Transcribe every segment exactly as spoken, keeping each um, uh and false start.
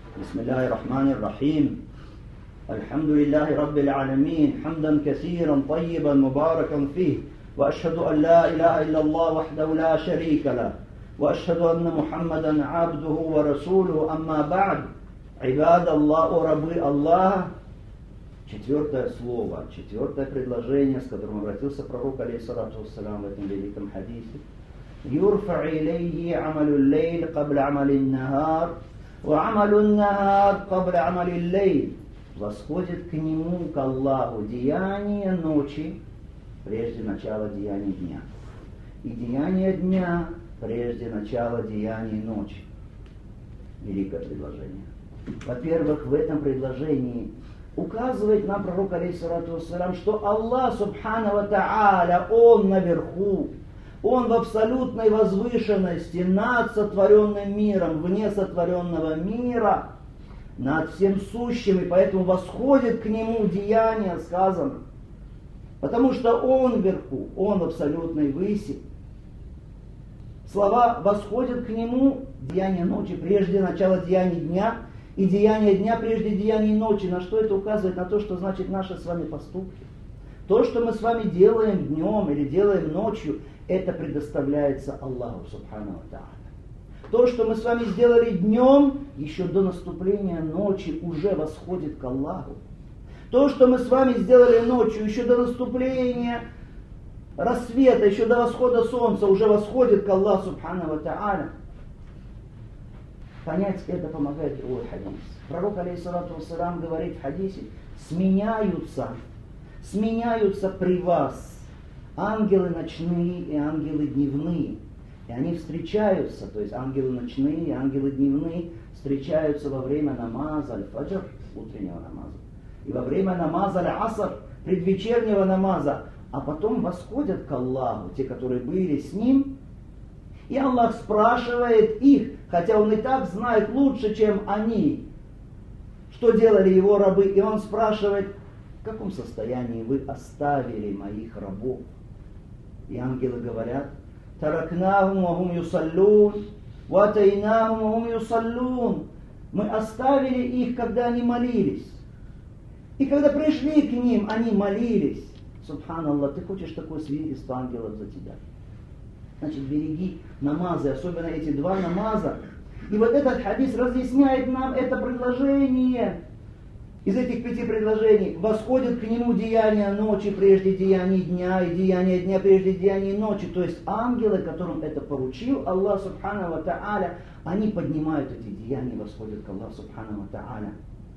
بسم الله الرحمن الرحيم الحمد لله رب العالمين حمدا كثيرا طيبا مباركا فيه وأشهد أن لا إله إلا الله وحده لا شريك له وأشهد أن محمدا عبده ورسوله أما بعد عباد الله وربي الله. Четвертое слово, четвертое предложение, с которым обратился пророк алейхиссалату вассалям в этом великом хадисе. يرفع إليه عمل الليل قبل عمل النهار وعمل النهار قبل عمل الليل. Восходит к нему, к Аллаху, деяние ночи прежде начала деяния дня, и деяние дня прежде начала деяния ночи. Великое предложение. Во-первых, в этом предложении указывает нам пророк алейхиссалату вассалям, что Аллах субхану ва тааля, Он наверху, Он в абсолютной возвышенности над сотворенным миром, вне сотворенного мира, над всем сущим, и поэтому восходит к Нему деяние, сказано. Потому что Он вверху, Он в абсолютной выси. Слова «восходят к Нему» деяние ночи прежде начала деяний дня, и деяние дня прежде деяний ночи. На что это указывает? На то, что значит наши с вами поступки. То, что мы с вами делаем днем или делаем ночью, это предоставляется Аллаху субхану ва тааля. То, что мы с вами сделали днем, еще до наступления ночи уже восходит к Аллаху. То, что мы с вами сделали ночью, еще до наступления рассвета, еще до восхода солнца, уже восходит к Аллаху субхану ва тааля. Понять это помогает другой хадис. Пророк алейхиссалату вассалям говорит в хадисе: сменяются, сменяются при вас ангелы ночные и ангелы дневные. И они встречаются, то есть ангелы ночные и ангелы дневные встречаются во время намаза аль-фаджр, утреннего намаза, и во время намаза аль-аср, предвечернего намаза, а потом восходят к Аллаху, те, которые были с Ним, и Аллах спрашивает их, хотя Он и так знает лучше, чем они, что делали Его рабы, и Он спрашивает: в каком состоянии вы оставили моих рабов? И ангелы говорят: таракнахум ва хум юсаллун, ва атайнахум ва хум юсаллун. Мы оставили их, когда они молились. И когда пришли к ним, они молились. Субханаллах, ты хочешь такое свидетельство ангелов за тебя? Значит, береги намазы, особенно эти два намаза. И вот этот хадис разъясняет нам это предложение. Из этих пяти предложений восходит к нему деяние ночи прежде деяний дня, и деяние дня прежде деяний ночи. То есть ангелы, которым это поручил Аллах субхану ва тааля, они поднимают эти деяния, восходят к Аллаху субхану ва тааля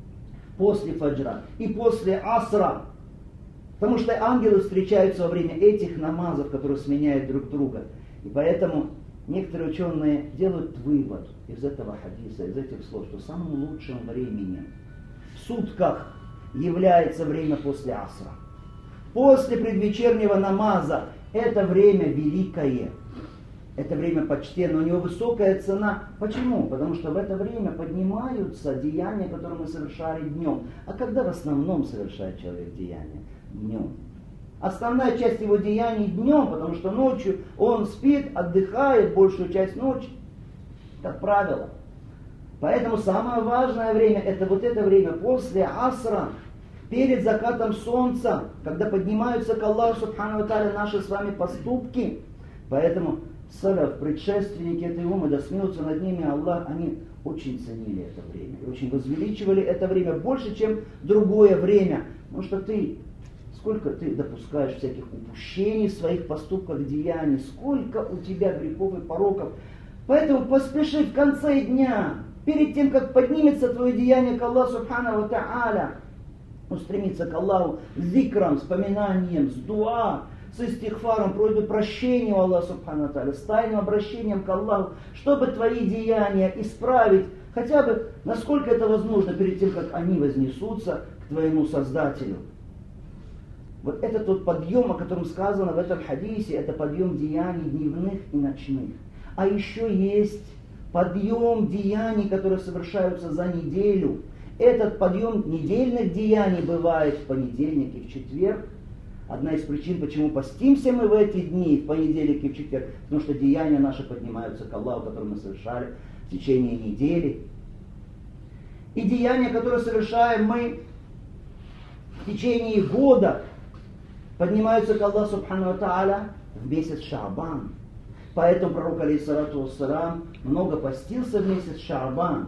после фаджра и после асра. Потому что ангелы встречаются во время этих намазов, которые сменяют друг друга. И поэтому некоторые ученые делают вывод из этого хадиса, из этих слов, что самым лучшим временем в сутках является время после асра. После предвечернего намаза это время великое, это время почтенное, у него высокая цена. Почему? Потому что в это время поднимаются деяния, которые мы совершали днем. А когда в основном совершает человек деяния? Днем. Основная часть его деяний днем, потому что ночью он спит, отдыхает большую часть ночи, как правило. Поэтому самое важное время — это вот это время после асра, перед закатом солнца, когда поднимаются к Аллаху субхану ва тааля наши с вами поступки. Поэтому салаф, предшественники этой умы, да смеются над ними Аллах, они очень ценили это время, и очень возвеличивали это время больше, чем другое время. Потому что ты, сколько ты допускаешь всяких упущений в своих поступках, деяний, сколько у тебя грехов и пороков. Поэтому поспеши в конце дня, перед тем, как поднимется твое деяние к Аллаху субхану ва тааля, устремиться к Аллаху с зикром, с поминанием, с дуа, с истихфаром, просьбой прощения у Аллаха субхану ва тааля, с тайным обращением к Аллаху, чтобы твои деяния исправить, хотя бы насколько это возможно, перед тем, как они вознесутся к твоему Создателю. Вот это тот подъем, о котором сказано в этом хадисе, это подъем деяний дневных и ночных. А еще есть подъем деяний, которые совершаются за неделю. Этот подъем недельных деяний бывает в понедельник и в четверг. Одна из причин, почему постимся мы в эти дни, в понедельник и в четверг, потому что деяния наши поднимаются к Аллаху, которые мы совершали в течение недели. И деяния, которые совершаем мы в течение года, поднимаются к Аллаху Субхану ва Тааля в месяц Шаабан. Поэтому пророк, алейхиссалату вассалам, много постился в месяц Шаабан.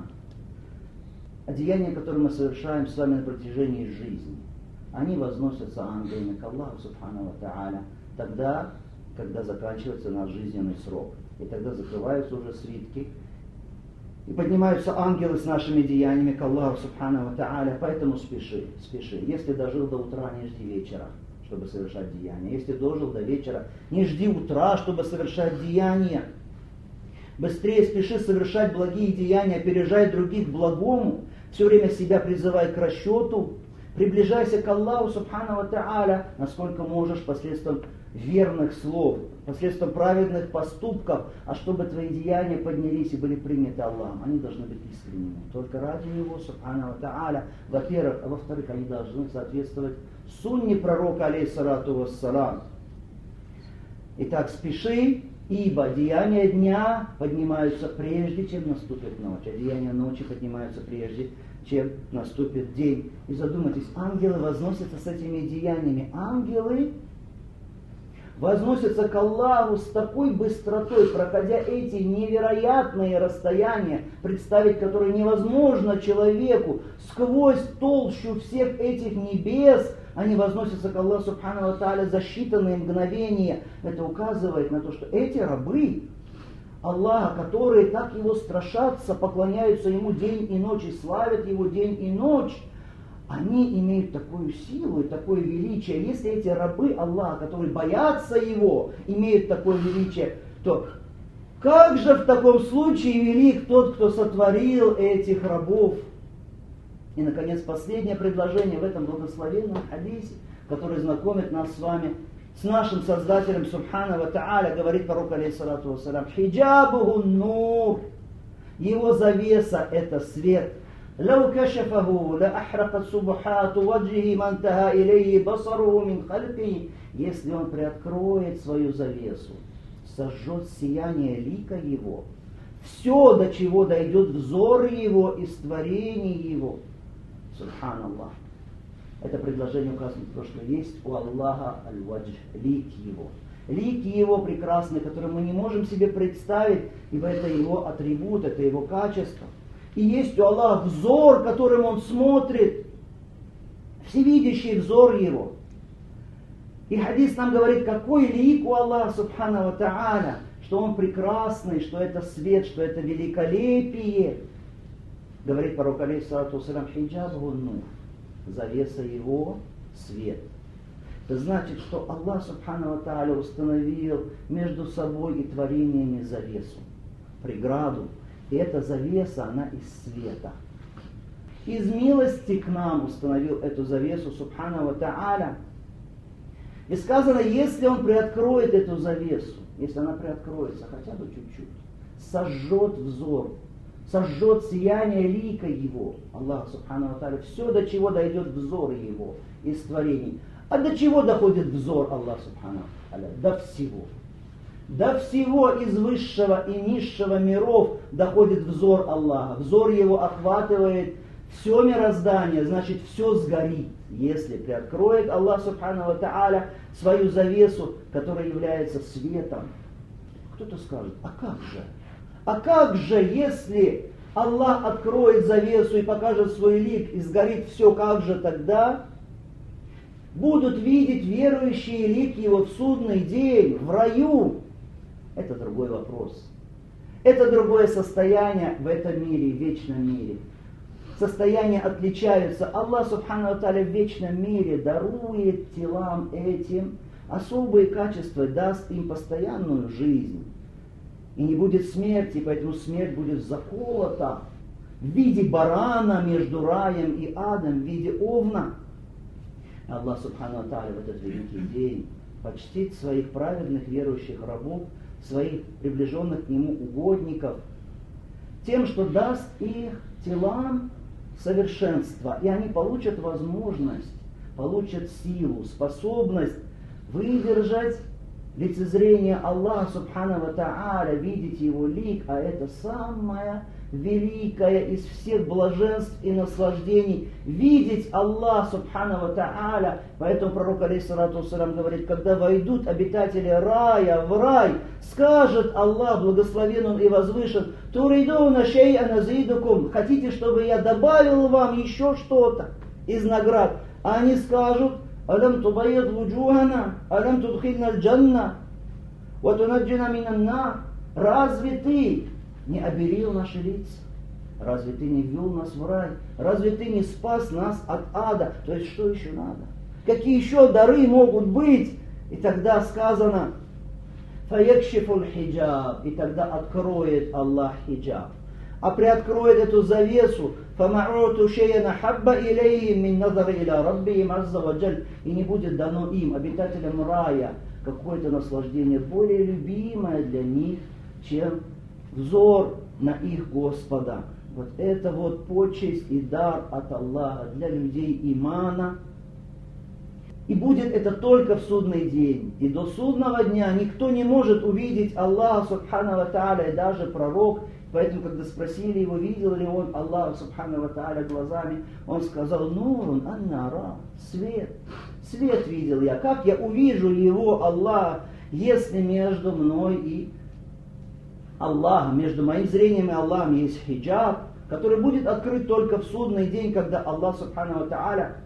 А деяния, которые мы совершаем с вами на протяжении жизни, они возносятся ангелами к Аллаху Субхану ва Тааля тогда, когда заканчивается наш жизненный срок. И тогда закрываются уже свитки, и поднимаются ангелы с нашими деяниями к Аллаху Субхану ва Тааля. Поэтому спеши, спеши. Если дожил до утра, не жди вечера, чтобы совершать деяния. Если дожил до вечера, не жди утра, чтобы совершать деяния. Быстрее спеши совершать благие деяния, опережай других к благому. Все время себя призывай к расчету. Приближайся к Аллаху Субхану ва Тааля, насколько можешь, посредством верных слов, посредством праведных поступков, а чтобы твои деяния поднялись и были приняты Аллахом. Они должны быть искренними. Только ради Его, Субхану ва Тааля, во-первых, а во-вторых, они должны соответствовать сунне пророка, алейхиссалату вассалам. Итак, спеши, ибо деяния дня поднимаются прежде, чем наступит ночь, а деяния ночи поднимаются прежде, чем наступит день. И задумайтесь, ангелы возносятся с этими деяниями. Ангелы возносятся к Аллаху с такой быстротой, проходя эти невероятные расстояния, представить которые невозможно человеку, сквозь толщу всех этих небес, они возносятся к Аллаху Субхану ва Тааля за считанные мгновения. Это указывает на то, что эти рабы Аллаха, которые так Его страшатся, поклоняются Ему день и ночь и славят Его день и ночь, они имеют такую силу и такое величие. Если эти рабы Аллаха, которые боятся Его, имеют такое величие, то как же в таком случае велик тот, кто сотворил этих рабов? И, наконец, последнее предложение в этом благословенном хадисе, который знакомит нас с вами с нашим Создателем Субхану ва Тааля, говорит пророк, алейхиссалату вассалам, хиджабуху нур, его завеса — это свет. لو كشفه لأحرقت سبحات وجهه ما انتهى إليه بصره من خلقه. Если он приоткроет свою завесу, сожжет сияние лика его, все, до чего дойдет взор его из творений его. Субханаллах. Это предложение указывает на то, что есть у Аллаха аль-вадж, лик его. Лик его прекрасный, который мы не можем себе представить, ибо это его атрибут, это его качество. И есть у Аллаха взор, которым Он смотрит, всевидящий взор Его. И хадис нам говорит, какой лик у Аллаха Субхану ва Тааля, что Он прекрасный, что это свет, что это великолепие. Говорит пророк, алейхиссалату вассалям, хиджабуху нур, завеса Его свет. Это значит, что Аллах Субхану ва Тааля установил между собой и творениями завесу, преграду. И эта завеса, она из света. Из милости к нам установил эту завесу Субхану ва Тааля. И сказано, если Он приоткроет эту завесу, если она приоткроется хотя бы чуть-чуть, сожжет взор, сожжет сияние лика Его, Аллах Субхану ва Тааля, все, до чего дойдет взор Его из творений. А до чего доходит взор Аллаха Субхану ва Тааля? До всего. До всего из высшего и низшего миров доходит взор Аллаха. Взор Его охватывает все мироздание, значит все сгорит, если приоткроет Аллах Субхану ва Тааля свою завесу, которая является светом. Кто-то скажет, а как же? А как же, если Аллах откроет завесу и покажет свой лик, и сгорит все, как же тогда? Будут видеть верующие лик Его в судный день, в раю. Это другой вопрос. Это другое состояние в этом мире, в вечном мире. Состояния отличаются. Аллах Субхану ва Тааля в вечном мире дарует телам этим особые качества, даст им постоянную жизнь. И не будет смерти, поэтому смерть будет заколота в виде барана между раем и адом, в виде овна. Аллах Субхану ва Тааля в этот великий день почтит своих праведных верующих рабов, своих приближенных к Нему угодников, тем, что даст их телам совершенство, и они получат возможность, получат силу, способность выдержать лицезрение Аллаха Субхану ва Тааля, видеть Его лик, а это самая великое из всех блаженств и наслаждений видеть Аллах Субхану ва Тааля. Поэтому пророк алейхиссалату вассалям говорит, когда войдут обитатели рая в рай, скажет Аллах, благословен он и возвышен, туридуна шей'ан азидукум, хотите, чтобы я добавил вам еще что-то из наград? А они скажут, алям тубайяд вуджухана, алям tudkhilna аль-джанна, ва тунаджина минан нар. Разве ты не оберил наши лица? Разве ты не ввел нас в рай? Разве ты не спас нас от ада? То есть что еще надо? Какие еще дары могут быть? И тогда сказано, фаякшифуль хиджаб, и тогда откроет Аллах хиджаб. А приоткроет эту завесу, фама'уту шейяна хабба илейхим мин назари иля раббихим азза ва джаль, и не будет дано им, обитателям рая, какое-то наслаждение более любимое для них, чем взор на их Господа. Вот это вот почесть и дар от Аллаха для людей имана. И будет это только в судный день. И до судного дня никто не может увидеть Аллаха Субхану ва Тааля, и даже пророк. Поэтому, когда спросили его, видел ли он Аллаха Субхану ва Тааля глазами, он сказал, нурун аннара, свет. Свет видел я. Как я увижу его, Аллах, если между мной и Аллахом, между моим зрением и Аллахом есть хиджаб, который будет открыт только в судный день, когда Аллах Субхану ва Тааля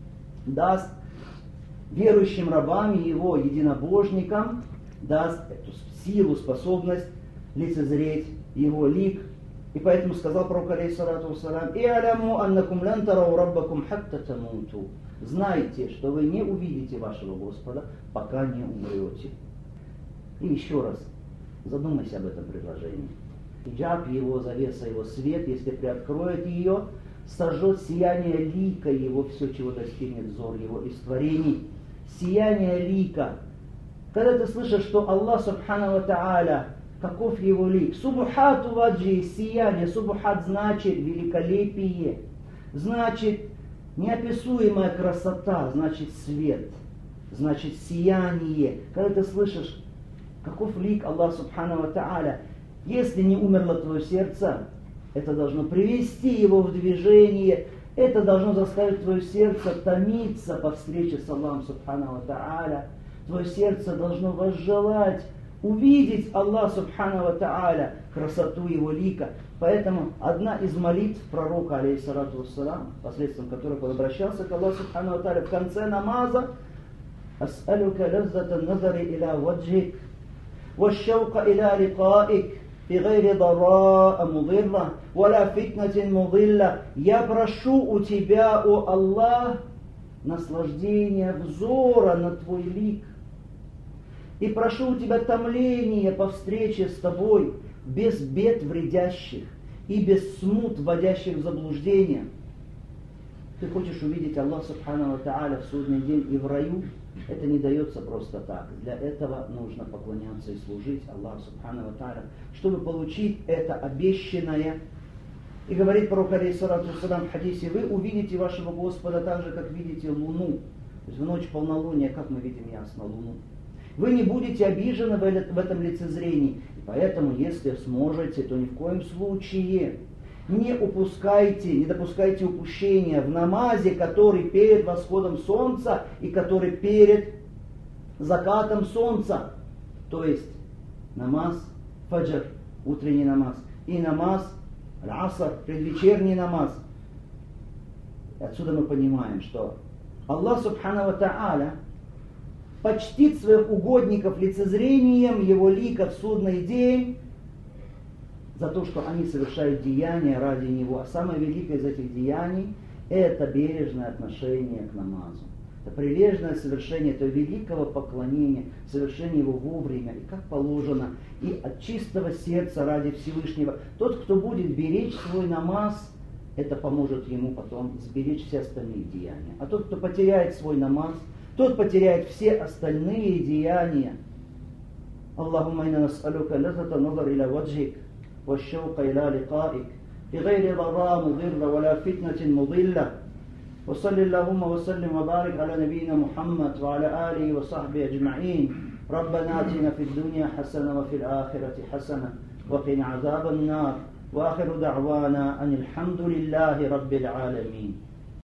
даст верующим рабам его, единобожникам, даст эту силу, способность лицезреть его лик. И поэтому сказал пророк алейхиссалату вассалям, «И'аляму аннакум лан тарау раббакум хатта тамуту». Знайте, что вы не увидите вашего Господа, пока не умрете. И еще раз, задумайся об этом предложении. Хиджаб, его завеса, его свет, если приоткроет ее, сожжет сияние лика его, все, чего достигнет взор его из творений. Сияние лика. Когда ты слышишь, что Аллах Субхану ва Тааля, каков его лик? Субхату ваджи, сияние. Субхат значит великолепие, значит неописуемая красота, значит свет, значит сияние. Когда ты слышишь, каков лик Аллах Субхану ва Тааля, если не умерло твое сердце, это должно привести его в движение, это должно заставить твое сердце томиться по встрече с Аллахом Субхану ва Тааля. Твое сердце должно возжелать увидеть Аллах Субхану ва Тааля, красоту его лика. Поэтому одна из молитв пророка, алейхиссалату вассалам, посредством которых он обращался к Аллаху Субхану ва Тааля в конце намаза, «Ас'алюка лаззата назари иля ваджик, вашшаука иля ликаик, бигайри дараа мудилла, валя фитнатин мудилла». Я прошу у тебя, о Аллах, наслаждение взора на твой лик. И прошу у тебя томление по встрече с тобой, без бед вредящих и без смут, вводящих в заблуждение. Ты хочешь увидеть Аллах Субхану ва Тааля в судный день и в раю? Это не дается просто так. Для этого нужно поклоняться и служить Аллаху Субхану ва Тааля, чтобы получить это обещанное. И говорит пророк алейхиссалату вассалям в хадисе, вы увидите вашего Господа так же, как видите луну. То есть в ночь полнолуния, как мы видим ясно луну. Вы не будете обижены в этом лицезрении. И поэтому, если сможете, то ни в коем случае не упускайте, не допускайте упущения в намазе, который перед восходом солнца и который перед закатом солнца. То есть намаз фаджр, утренний намаз, и намаз аль-аср, предвечерний намаз. И отсюда мы понимаем, что Аллах Субхану ва Тааля почтит своих угодников лицезрением его лика в судный день за то, что они совершают деяния ради него. А самое великое из этих деяний – это бережное отношение к намазу. Это прилежное совершение этого великого поклонения, совершение его вовремя и как положено, и от чистого сердца ради Всевышнего. Тот, кто будет беречь свой намаз, это поможет ему потом сберечь все остальные деяния. А тот, кто потеряет свой намаз, тот потеряет все остальные деяния. Аллахумма инна нас'алюка лаззата назар иля ваджик, вашшаука иля ликаик, бигайри дараа мудилла, валя фитнатин мудилла. وصلى اللهم وسلم وبارك على نبينا محمد وعلى آله وصحبه أجمعين. ربنا آتنا في الدنيا حسنة وفي الآخرة حسنة وقنا عذاب النار. وآخر دعوانا أن الحمد لله رب العالمين.